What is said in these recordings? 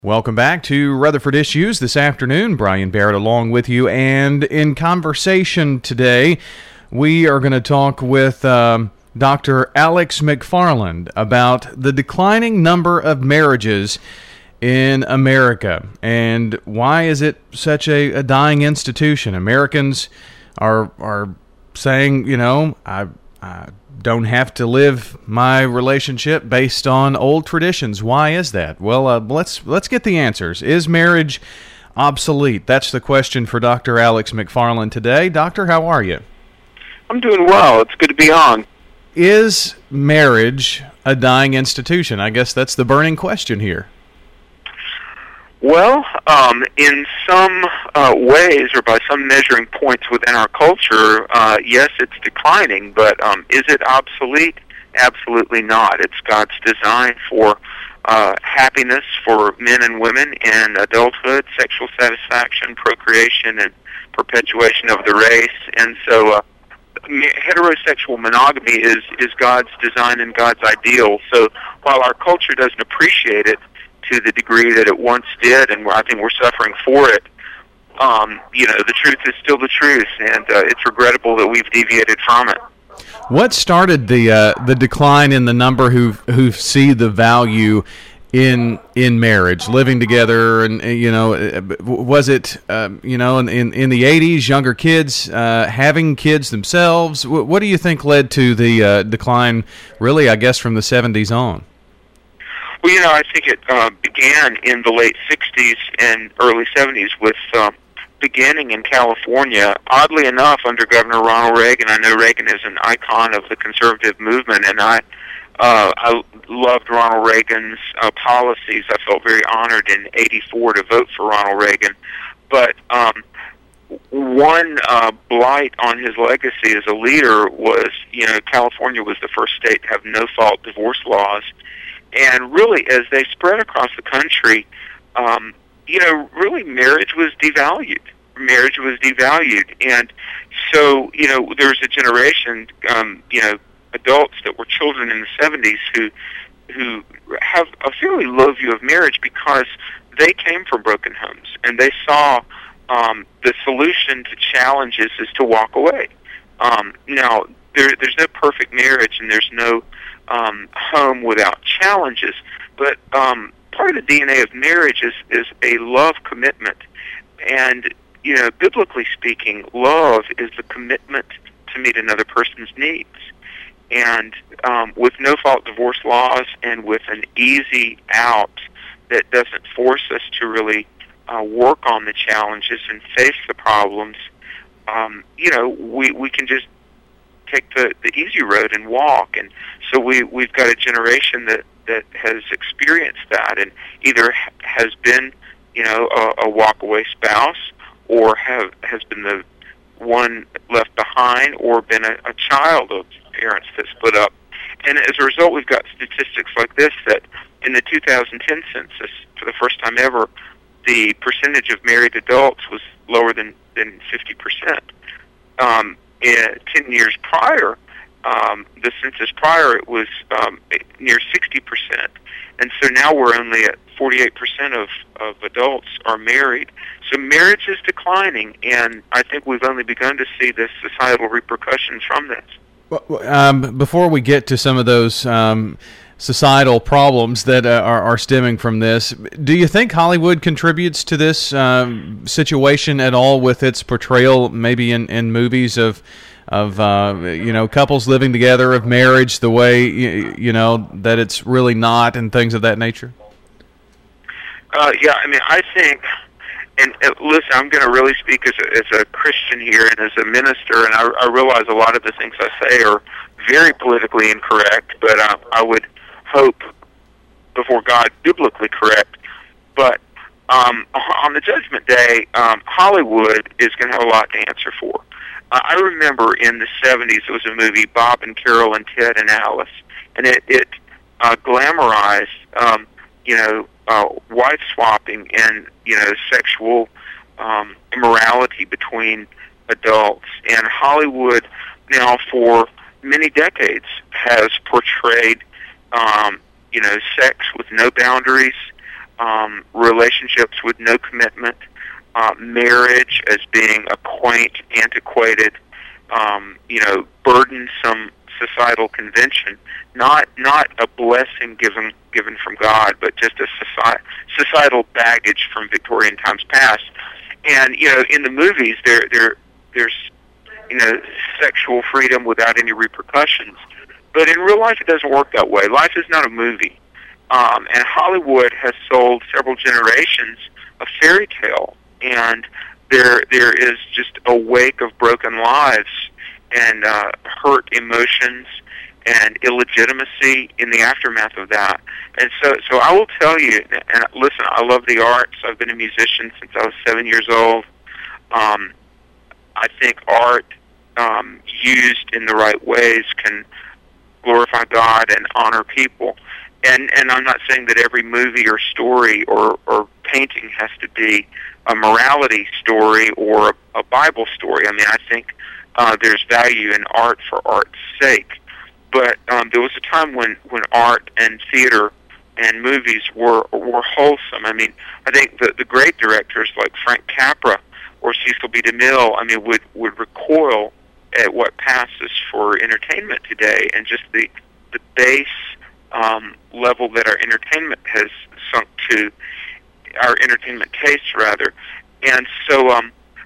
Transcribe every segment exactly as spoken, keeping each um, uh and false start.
Welcome back to Rutherford Issues this afternoon. Brian Barrett along with you. And in conversation today, we are going to talk with um, Doctor Alex McFarland about the declining number of marriages in America and why is it such a, a dying institution. Americans are are saying, you know, I, I don't have to live my relationship based on old traditions. Why is that? Well, uh, let's let's get the answers. Is marriage obsolete? That's the question for Doctor Alex McFarland today. Doctor, how are you? I'm doing well. It's good to be on. Is marriage a dying institution? I guess that's the burning question here. Well, um, in some uh, ways, or by some measuring points within our culture, uh, yes, it's declining, but um, is it obsolete? Absolutely not. It's God's design for uh, happiness for men and women in adulthood, sexual satisfaction, procreation, and perpetuation of the race. And so uh, heterosexual monogamy is, is God's design and God's ideal. So while our culture doesn't appreciate it to the degree that it once did, and I think we're suffering for it, um, you know, the truth is still the truth, and uh, it's regrettable that we've deviated from it. What started the uh, the decline in the number who who see the value in in marriage, living together, and you know, was it uh, you know in, in in the eighties, younger kids uh, having kids themselves? What do you think led to the uh, decline? Really, I guess from the seventies on. Well, you know, I think it uh, began in the late sixties and early seventies with uh, beginning in California. Oddly enough, under Governor Ronald Reagan, I know Reagan is an icon of the conservative movement, and I uh, I loved Ronald Reagan's uh, policies. I felt very honored in eighty-four to vote for Ronald Reagan. But um, one uh, blight on his legacy as a leader was, you know, California was the first state to have no-fault divorce laws. And really, as they spread across the country, um, you know, really marriage was devalued. Marriage was devalued. And so, you know, there was a generation, um, you know, adults that were children in the seventies who who have a fairly low view of marriage because they came from broken homes. And they saw um, the solution to challenges is to walk away. Um, now, there, there's no perfect marriage, and there's no Um, home without challenges, but um, part of the D N A of marriage is, is a love commitment, and you know, biblically speaking, love is the commitment to meet another person's needs. And um, with no-fault divorce laws and with an easy out that doesn't force us to really uh, work on the challenges and face the problems, um, you know, we we can just take the, the easy road and walk. And so we, we've got a generation that, that has experienced that and either has been, you know, a, a walk-away spouse or have has been the one left behind or been a, a child of parents that split up. And as a result, we've got statistics like this that in the two thousand ten census, for the first time ever, the percentage of married adults was lower than, than fifty percent. Um, In, ten years prior, um, the census prior, it was um, near sixty percent. And so now we're only at forty-eight percent of, of adults are married. So marriage is declining, and I think we've only begun to see the societal repercussions from this. Well, um, before we get to some of those um, societal problems that uh, are, are stemming from this, do you think Hollywood contributes to this um, situation at all with its portrayal, maybe in, in movies of of uh, you know, couples living together, of marriage the way you, you know that it's really not, and things of that nature? Uh, yeah, I mean, I think, and uh, listen, I'm going to really speak as a, as a Christian here and as a minister, and I, I realize a lot of the things I say are very politically incorrect, but uh, I would hope before God biblically correct. But um, on the Judgment Day, um, Hollywood is going to have a lot to answer for. Uh, I remember in the seventies there was a movie, Bob and Carol and Ted and Alice, and it, it uh, glamorized, um, you know, uh, wife swapping and, you know, sexual um, immorality between adults. And Hollywood now for many decades has portrayed Um, you know, sex with no boundaries, um, relationships with no commitment, uh, marriage as being a quaint, antiquated, um, you know, burdensome societal convention, not not a blessing given given from God, but just a society, societal baggage from Victorian times past. And you know, in the movies, there there there's you know sexual freedom without any repercussions, but in real life, it doesn't work that way. Life is not a movie, um, and Hollywood has sold several generations a fairy tale, and there there is just a wake of broken lives and uh, hurt emotions and illegitimacy in the aftermath of that. And so, so I will tell you, and listen, I love the arts. I've been a musician since I was seven years old. Um, I think art um, used in the right ways can glorify God and honor people. And and I'm not saying that every movie or story or, or painting has to be a morality story or a, a Bible story. I mean, I think Uh, there's value in art for art's sake. But um, there was a time when, when art and theater and movies were were wholesome. I mean, I think the, the great directors like Frank Capra or Cecil B. DeMille, I mean, would, would recoil at what passes for entertainment today and just the, the base um, level that our entertainment has sunk to, our entertainment tastes, rather. And so um,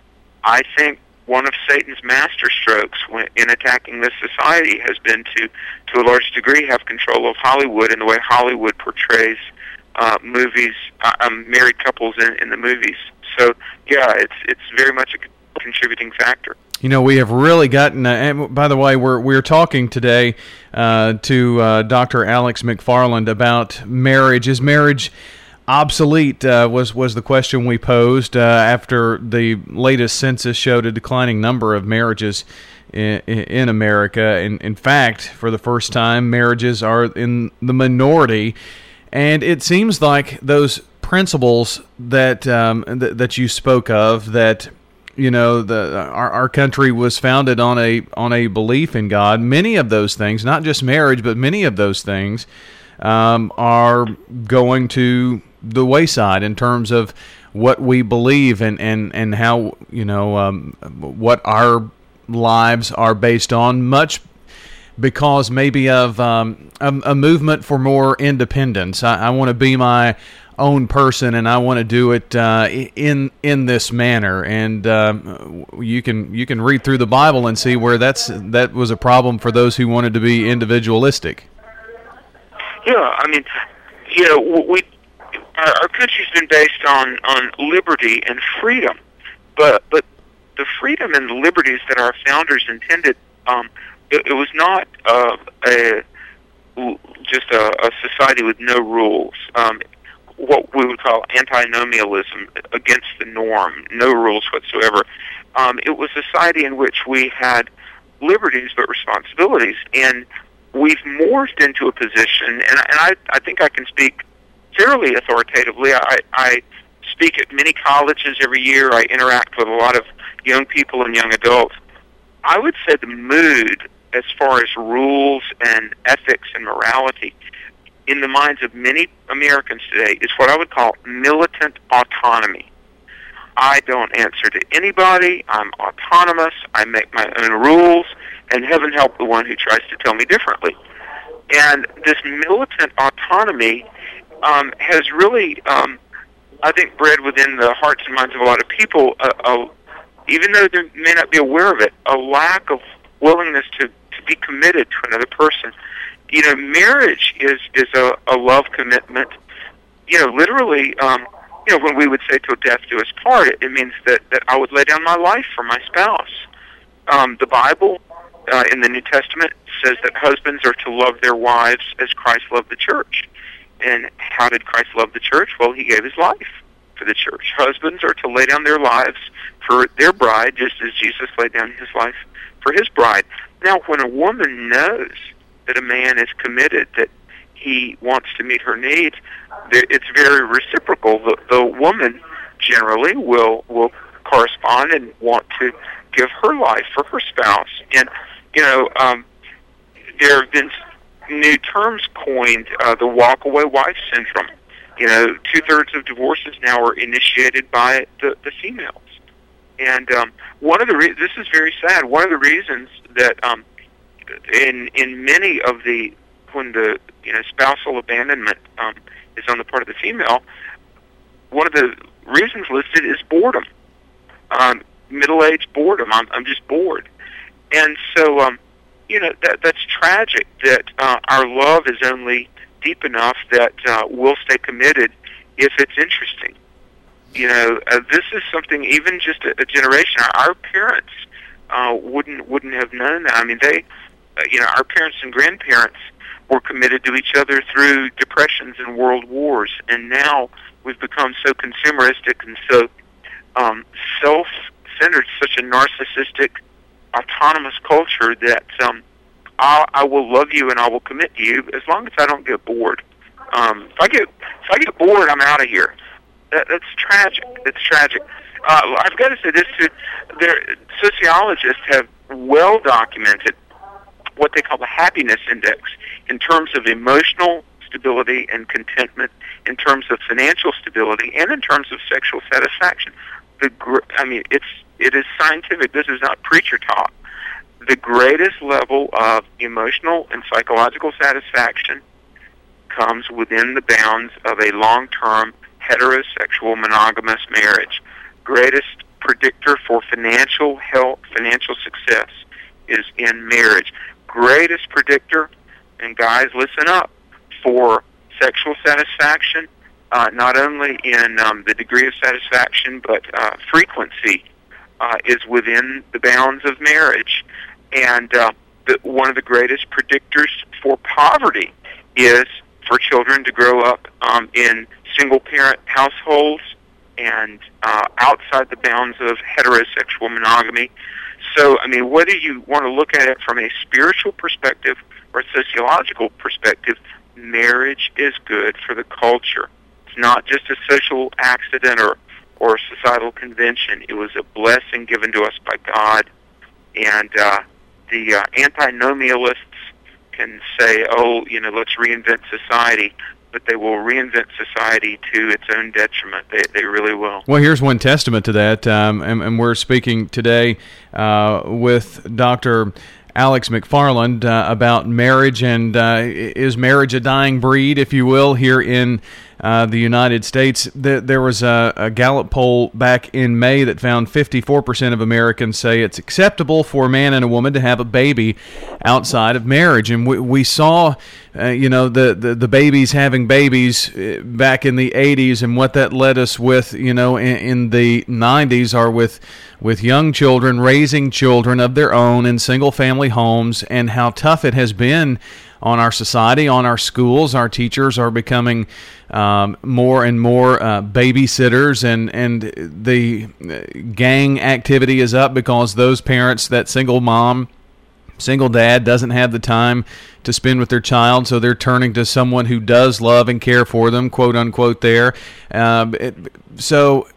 I think one of Satan's masterstrokes when, in attacking this society has been to, to a large degree, have control of Hollywood and the way Hollywood portrays uh, movies, uh, um, married couples in, in the movies. So, yeah, it's it's very much a contributing factor. You know, we have really gotten, uh, and by the way, we're we're talking today uh, to uh, Doctor Alex McFarland about marriage. Is marriage obsolete, uh, was was the question we posed uh, after the latest census showed a declining number of marriages in, in America. In, in fact, for the first time, marriages are in the minority, and it seems like those principles that um, th- that you spoke of, that you know the our, our country was founded on a on a belief in God. Many of those things, not just marriage, but many of those things um, are going to the wayside in terms of what we believe and, and, and how, you know, um, what our lives are based on, much because maybe of um, a, a movement for more independence. I, I want to be my own person, and I want to do it uh, in in this manner. And uh, you can you can read through the Bible and see where that's that was a problem for those who wanted to be individualistic. Yeah, I mean, you know, we. Our, our country's been based on, on liberty and freedom, but but the freedom and the liberties that our founders intended, um, it, it was not uh, a just a, a society with no rules. Um, what we would call antinomialism, against the norm, no rules whatsoever. Um, it was a society in which we had liberties but responsibilities, and we've morphed into a position, and, and I I think I can speak fairly authoritatively. I, I speak at many colleges every year. I interact with a lot of young people and young adults. I would say the mood as far as rules and ethics and morality in the minds of many Americans today is what I would call militant autonomy. I don't answer to anybody. I'm autonomous. I make my own rules, and heaven help the one who tries to tell me differently. And this militant autonomy Um, has really, um, I think, bred within the hearts and minds of a lot of people, uh, uh, even though they may not be aware of it, a lack of willingness to, to be committed to another person. You know, marriage is, is a, a love commitment. You know, literally, um, you know, when we would say till death do us part, it, it means that, that I would lay down my life for my spouse. Um, the Bible, uh, in the New Testament, says that husbands are to love their wives as Christ loved the church. And how did Christ love the church? Well, he gave his life for the church. Husbands are to lay down their lives for their bride, just as Jesus laid down his life for his bride. Now, when a woman knows that a man is committed, that he wants to meet her needs, it's very reciprocal. The, the woman generally will will correspond and want to give her life for her spouse. And, you know, um, there have been new terms coined, uh, the walk-away wife syndrome. You know, two-thirds of divorces now are initiated by the, the females. And um, one of the re- this is very sad. One of the reasons that um, in in many of the when the you know spousal abandonment um, is on the part of the female, one of the reasons listed is boredom, um, middle-aged boredom. I'm I'm just bored, and so um, you know that that's tragic. That uh, our love is only deep enough that uh, we'll stay committed if it's interesting. You know, uh, this is something even just a, a generation. Our, our parents uh, wouldn't wouldn't have known that. I mean, they, uh, you know, our parents and grandparents were committed to each other through depressions and world wars, and now we've become so consumeristic and so um, self-centered, such a narcissistic, autonomous culture that um, I'll, I will love you and I will commit to you as long as I don't get bored. Um, if I get if I get bored, I'm out of here. That, that's tragic. It's tragic. Uh, I've got to say this too. There, sociologists have well documented what they call the happiness index in terms of emotional stability and contentment, in terms of financial stability, and in terms of sexual satisfaction. The gr- I mean, it's it is scientific. This is not preacher talk. The greatest level of emotional and psychological satisfaction comes within the bounds of a long-term heterosexual monogamous marriage. Greatest predictor for financial health, financial success is in marriage. Greatest predictor, and guys, listen up, for sexual satisfaction, uh, not only in um, the degree of satisfaction, but uh, frequency uh, is within the bounds of marriage. And uh, the, one of the greatest predictors for poverty is for children to grow up um, in single-parent households and uh, outside the bounds of heterosexual monogamy. So, I mean, whether you want to look at it from a spiritual perspective or a sociological perspective, marriage is good for the culture. It's not just a social accident or, or a societal convention. It was a blessing given to us by God. And uh, the uh, antinomialists can say, oh, you know, let's reinvent society, but they will reinvent society to its own detriment. They they really will. Well, here's one testament to that, um, and, and we're speaking today uh, with Doctor Alex McFarland uh, about marriage, and uh, is marriage a dying breed, if you will, here in uh, the United States. There, there was a, a Gallup poll back in May that found fifty-four percent of Americans say it's acceptable for a man and a woman to have a baby outside of marriage. And we, we saw, uh, you know, the, the, the babies having babies back in the eighties, and what that led us with, you know, in, in the nineties are with, with young children raising children of their own in single-family homes, and how tough it has been on our society, on our schools. Our teachers are becoming um, more and more uh, babysitters, and, and the gang activity is up because those parents, that single mom, single dad, doesn't have the time to spend with their child, so they're turning to someone who does love and care for them, quote unquote there. Um, it, so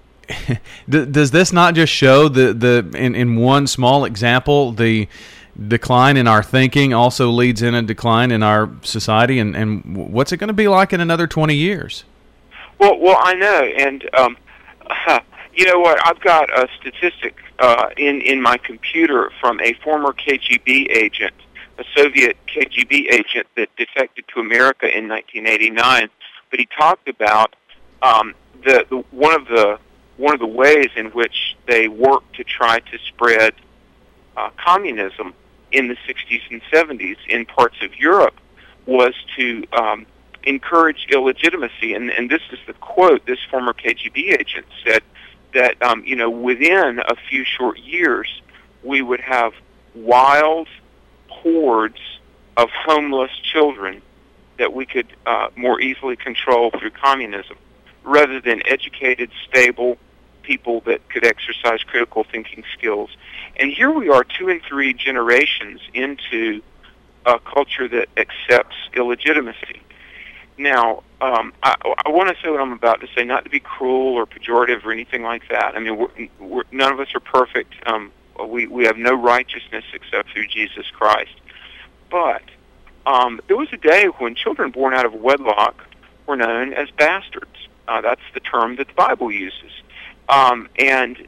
does this not just show the, the in, in one small example, the decline in our thinking also leads in a decline in our society, and, and what's it going to be like in another twenty years? Well, well, I know, and um, uh, you know what? I've got a statistic uh, in in my computer from a former K G B agent, a Soviet K G B agent that defected to America in nineteen eighty-nine. But he talked about um, the, the one of the one of the ways in which they worked to try to spread uh, communism in the sixties and seventies in parts of Europe was to um, encourage illegitimacy. And, and this is the quote. This former K G B agent said that, um, you know, within a few short years, we would have wild hordes of homeless children that we could uh, more easily control through communism, rather than educated, stable people that could exercise critical thinking skills. And here we are, two and three generations into a culture that accepts illegitimacy. Now, um, I, I want to say what I'm about to say, not to be cruel or pejorative or anything like that. I mean, we're, we're, none of us are perfect. Um, we, we have no righteousness except through Jesus Christ. But um, there was a day when children born out of wedlock were known as bastards. Uh, that's the term that the Bible uses. Um, and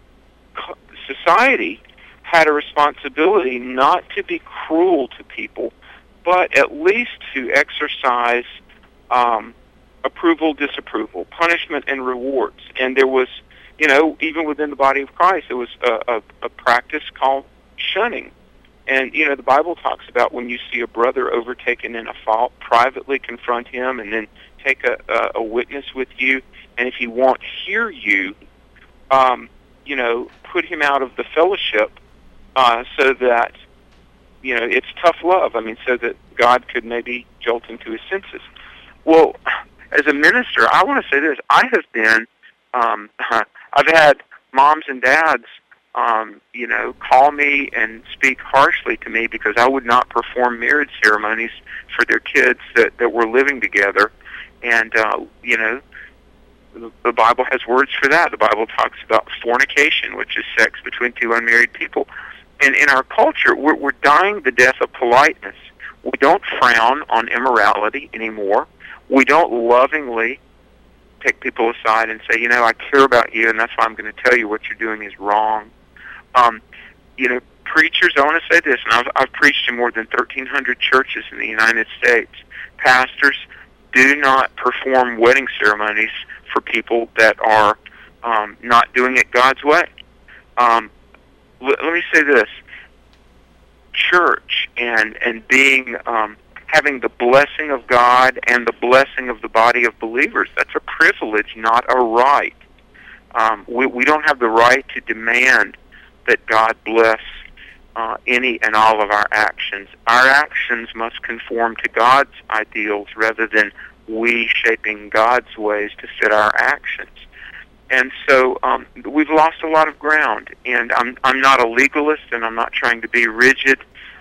society had a responsibility not to be cruel to people, but at least to exercise um, approval, disapproval, punishment, and rewards. And there was, you know, even within the body of Christ, there was a, a, a practice called shunning. And, you know, the Bible talks about when you see a brother overtaken in a fault, privately confront him and then take a, a, a witness with you. And if he won't hear you, um, you know, put him out of the fellowship uh, so that, you know, it's tough love. I mean, so that God could maybe jolt him to his senses. Well, as a minister, I want to say this. I have been, um, I've had moms and dads, um, you know, call me and speak harshly to me because I would not perform marriage ceremonies for their kids that, that were living together. And, uh, you know, the, the Bible has words for that. The Bible talks about fornication, which is sex between two unmarried people. And in our culture, we're, we're dying the death of politeness. We don't frown on immorality anymore. We don't lovingly take people aside and say, you know, I care about you, and that's why I'm going to tell you what you're doing is wrong. Um, you know, preachers, I want to say this, and I've, I've preached in more than thirteen hundred churches in the United States. Pastors do not perform wedding ceremonies for people that are um, not doing it God's way. Um, l- let me say this. Church and, and being... Um, having the blessing of God and the blessing of the body of believers, that's a privilege, not a right. Um, we, we don't have the right to demand that God bless uh, any and all of our actions. Our actions must conform to God's ideals rather than we shaping God's ways to fit our actions. And so um, we've lost a lot of ground, and I'm, I'm not a legalist, and I'm not trying to be rigid,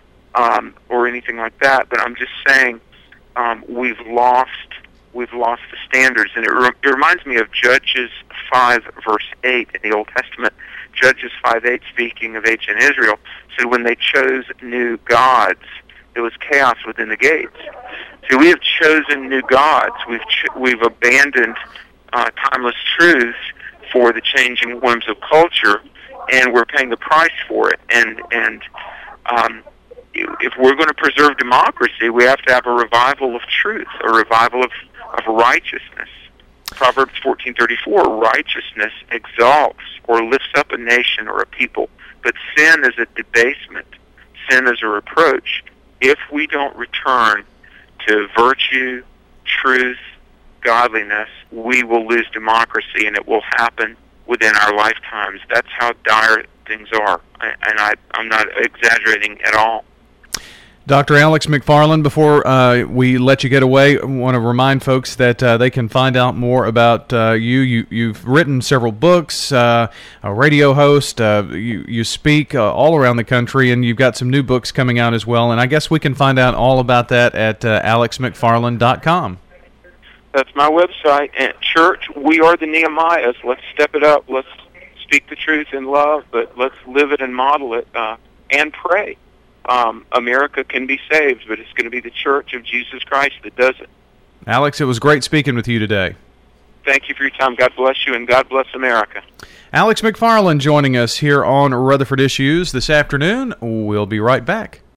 Um, or anything like that, but I'm just saying um, we've lost we've lost the standards, and it, re- it reminds me of Judges five verse eight in the Old Testament. Judges five eight, speaking of ancient Israel, said when they chose new gods, there was chaos within the gates. So we have chosen new gods. We've ch- we've abandoned uh, timeless truths for the changing whims of culture, and we're paying the price for it. And and um, if we're going to preserve democracy, we have to have a revival of truth, a revival of, of righteousness. Proverbs fourteen thirty-four, righteousness exalts or lifts up a nation or a people, but sin is a debasement. Sin is a reproach. If we don't return to virtue, truth, godliness, we will lose democracy, and it will happen within our lifetimes. That's how dire things are, and I, I'm not exaggerating at all. Doctor Alex McFarland, before uh, we let you get away, I want to remind folks that uh, they can find out more about uh, you. you. You've written several books, uh, a radio host, uh, you, you speak uh, all around the country, and you've got some new books coming out as well. And I guess we can find out all about that at uh, alex mcfarland dot com. That's my website. At church, we are the Nehemiahs. Let's step it up. Let's speak the truth in love, but let's live it and model it uh, and pray. Um, America can be saved, but it's going to be the Church of Jesus Christ that does it. Alex, it was great speaking with you today. Thank you for your time. God bless you, and God bless America. Alex McFarland joining us here on Rutherford Issues this afternoon. We'll be right back.